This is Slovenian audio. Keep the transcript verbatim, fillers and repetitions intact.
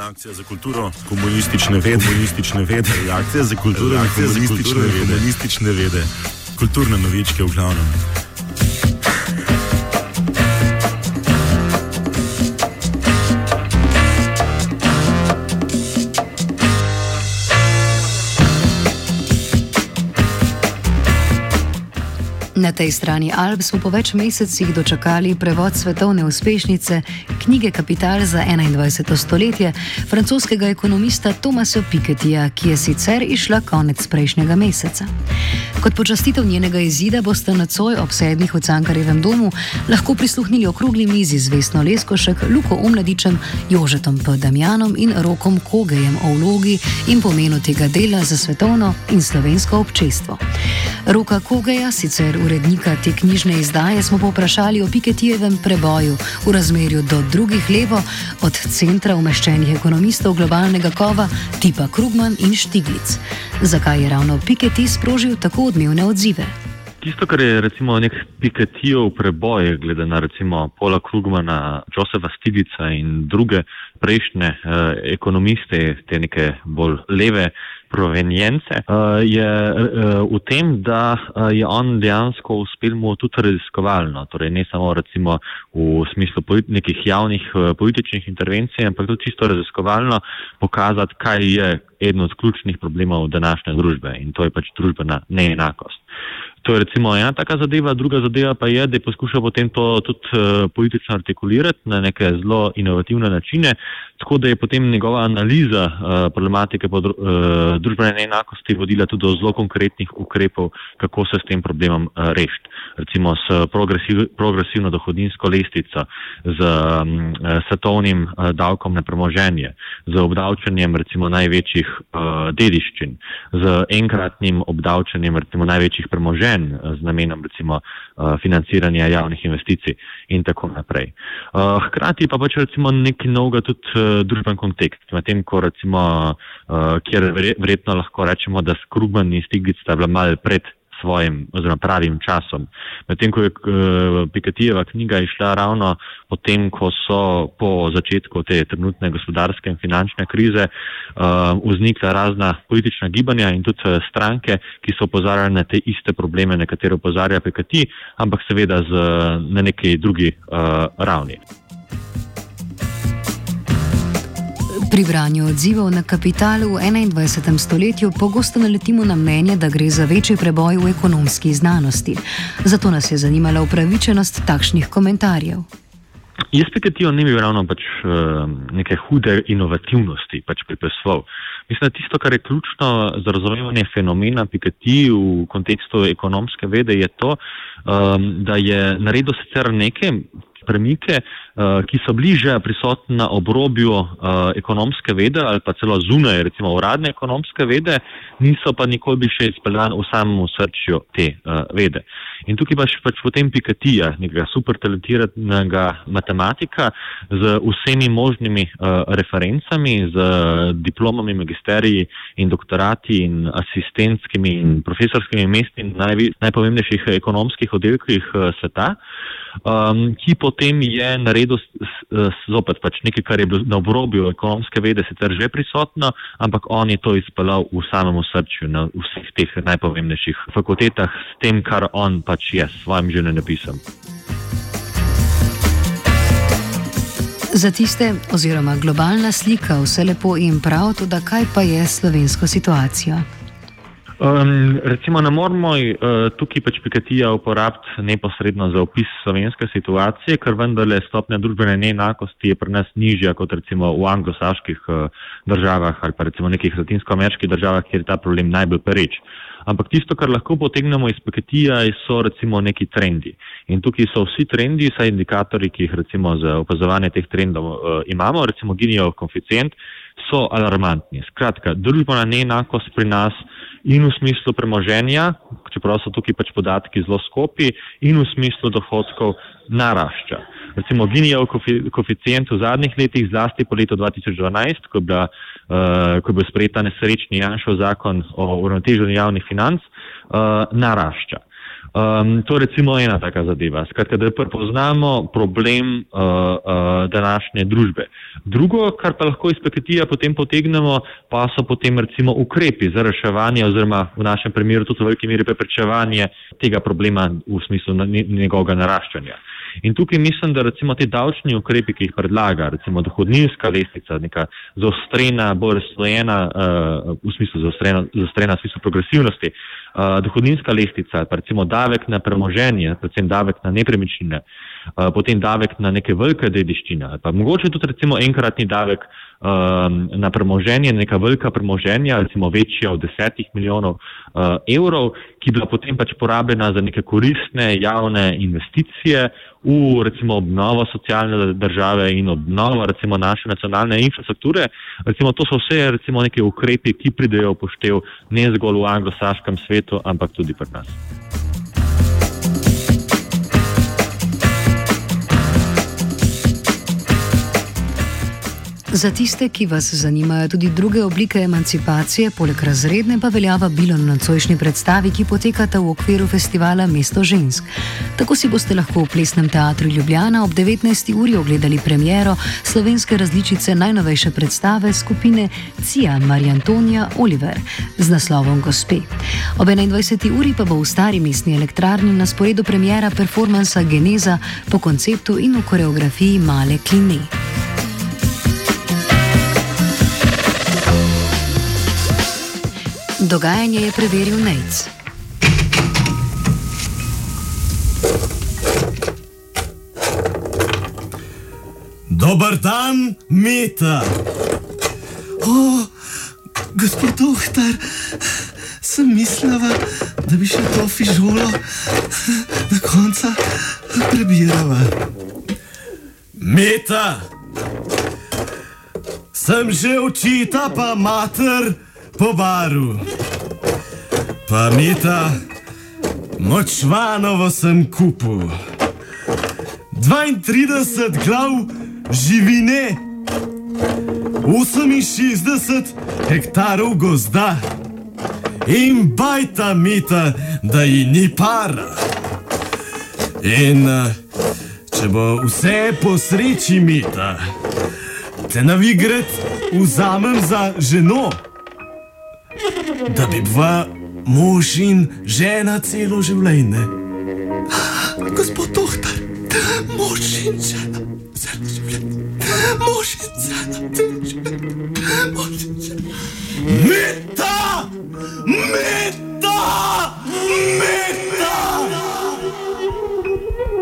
Redakcija za kulturo, komunistične vede, komunistične vede, redakcija za kulturo, redakcija za komunistične vede, komunistične vede, kulturne novičke v glavnem. Na tej strani Alp smo po več mesecih dočakali prevod svetovne uspešnice knjige Kapital za enaindvajseto stoletje francoskega ekonomista Thomasa Pikettyja, ki je sicer išla konec prejšnjega meseca. Kot počastitev njenega izida boste nocoj ob sedmih v Cankarjevem domu lahko prisluhnili okrogli mizi z Vesno Leskošek, Luko Omladičem, Jožetom P. Damjanom in Rokom Kogejem o vlogi in pomenu tega dela za svetovno in slovensko občestvo. Roka Kogeja, sicer urednika te knjižne izdaje, smo povprašali o Pikettyjevem preboju v razmerju do drugih levo od centra umeščenih ekonomistov globalnega kova tipa Krugman in Stiglitz. Zakaj je ravno Piketty sprožil tako odmevne odzive? Tisto, kar je recimo nek Pikettyjev preboj, glede na recimo Paula Krugmana, Josepha Stiglitza in druge prejšnje eh, ekonomiste, te neke bolj leve provenjence, uh, je uh, v tem, da uh, je on dejansko uspel mu tudi raziskovalno, torej ne samo recimo v smislu nekih javnih uh, političnih intervencij, ampak tudi čisto raziskovalno pokazati, kaj je eden od ključnih problemov današnje družbe, in to je pač družbena neenakost. To je recimo ena taka zadeva, druga zadeva pa je, da je poskušal potem to tudi uh, politično artikulirati na neke zelo inovativne načine, tako da je potem njegova analiza uh, problematike pod, uh, družbene neenakosti vodila tudi do zelo konkretnih ukrepov, kako se s tem problemom uh, rešiti. Recimo s progresiv, progresivno dohodninsko lestvico, z um, svetovnim uh, davkom na premoženje, z obdavčenjem recimo največjih uh, dediščin, z enkratnim obdavčenjem recimo največjih premoženj, z namenom recimo financiranja javnih investicij in tako naprej. Hkrati pa pač recimo nekaj novega tudi družben kontekst, medtem ko recimo, kjer verjetno lahko rečemo, da Krugman in Stiglitz sta bila malo pred svojim oziroma pravim časom. Medtem ko je Pikettyjeva knjiga išla ravno potem, ko so po začetku te trenutne gospodarske in finančne krize uh, vznikla razna politična gibanja in tudi stranke, ki so opozarjali na te iste probleme, na katere opozarja Piketty, ampak seveda z, na neki drugi uh, ravni. Pri branju odzivov na Kapitalu v enaindvajsetem stoletju pogosto naletimo na mnenje, da gre za večji preboj v ekonomski znanosti. Zato nas je zanimala upravičenost takšnih komentarjev. Jaz Pikettyju ne bi ravno pač neke hude inovativnosti pač pripisoval. Mislim, da tisto, kar je ključno za razumevanje fenomena Piketty v kontekstu ekonomske vede, je to, da je naredil sicer neke premike, ki so bliže prisotni na obrobju ekonomske vede ali pa celo zunaj, recimo uradne ekonomske vede, niso pa nikoli bi še izpeljani v samem srčju te vede. In tukaj pač, pač potem Pikettyja, nekega super talentiranega matematika z vsemi možnimi referencami, z diplomami, magisteriji in doktorati in asistentskimi in profesorskimi mesti na naj, najpomembnejših ekonomskih oddelkih sveta, Um, ki potem je naredil zopet pač nekaj, kar je bilo na obrobju ekonomske vede sicer že prisotno, ampak on je to izpeljal v samem srčju na vseh teh najpomembnejših fakultetah s tem, kar on pač je s svojim življenjepisom. Za tiste oziroma globalna slika vse lepo in prav, toda kaj pa je slovensko situacijo? Um, recimo ne moramo uh, tukaj pač Pikettyja uporabiti neposredno za opis slovenske situacije, ker vendarle stopnja družbene neenakosti je pri nas nižja kot recimo v anglosaških uh, državah ali pa recimo nekih latinskoameriških državah, kjer je ta problem najbolj pereč. Ampak tisto, kar lahko potegnemo iz Pikettyja, so recimo neki trendi. In tukaj so vsi trendi, vsaj indikatorji, ki jih recimo za opazovanje teh trendov uh, imamo, recimo Ginijev koeficient, so alarmantni. Skratka, družbena neenakost pri nas in v smislu premoženja, čeprav so tukaj pač podatki zelo skopi, in v smislu dohodkov narašča. Recimo Ginijev koeficient v zadnjih letih, zlasti po letu dva tisoč dvanajst, ko je, bila, uh, ko je bil sprejet nesrečni Janšev zakon o uravnoteženju javnih financ, uh, narašča. Um, to je recimo ena taka zadeva. Skratka, da prepoznamo problem uh, uh, današnje družbe. Drugo, kar pa lahko iz Pikettyja potem potegnemo, pa so potem recimo ukrepi za reševanje oziroma v našem primeru tudi v veliki meri preprečevanje tega problema v smislu njegovega naraščanja. In tukaj mislim, da recimo te davčni ukrepi, ki jih predlaga, recimo dohodninska lestvica, neka zaostrena, bolj razslojena, uh, v smislu zaostrena, zaostrena v smislu progresivnosti, uh, dohodninska lestvica, pa recimo davek na premoženje, predvsem davek na nepremičnine, uh, potem davek na neke velike dediščine, pa mogoče tudi recimo enkratni davek uh, na premoženje, neka velika premoženja, recimo večja od desetih milijonov uh, evrov, ki bila potem pač porabljena za neke koristne javne investicije v recimo obnovo socialne države in obnovo recimo naše nacionalne infrastrukture. Recimo to so vse recimo neke ukrepi, ki pridejo v poštev ne zgolj v anglosaškem svetu, ampak tudi pri nas. Za tiste, ki vas zanimajo tudi druge oblike emancipacije, poleg razredne pa velja vabilo na nocojšnji predstavi, ki potekata v okviru festivala Mesto žensk. Tako si boste lahko v Plesnem teatru Ljubljana ob devetnajsti uri ogledali premiero slovenske različice najnovejše predstave skupine Cia Mariantonija Oliver z naslovom Gospe. Ob enaindvajseti uri pa bo v Stari mestni elektrarni na sporedu premiera performansa Geneza po konceptu in v koreografiji Male Kline. Dogajanje je preveril Nejc. Dobar dan, Meta. O, gospod doktor, sem mislila, da bi še to fižolo do konca prebirala. Meta, sem že očita pa mater po baru. Pa Meta, močvanovo sem kupil. dvaintrideset glav živine, oseminšestdeset hektarov gozda in bajta Meta, da ji ni para. In če bo vse po sreči, Meta, te na vigret vzamem za ženo, da bi bila mož in žena celo življenje. Gospod doktor, mož in žena.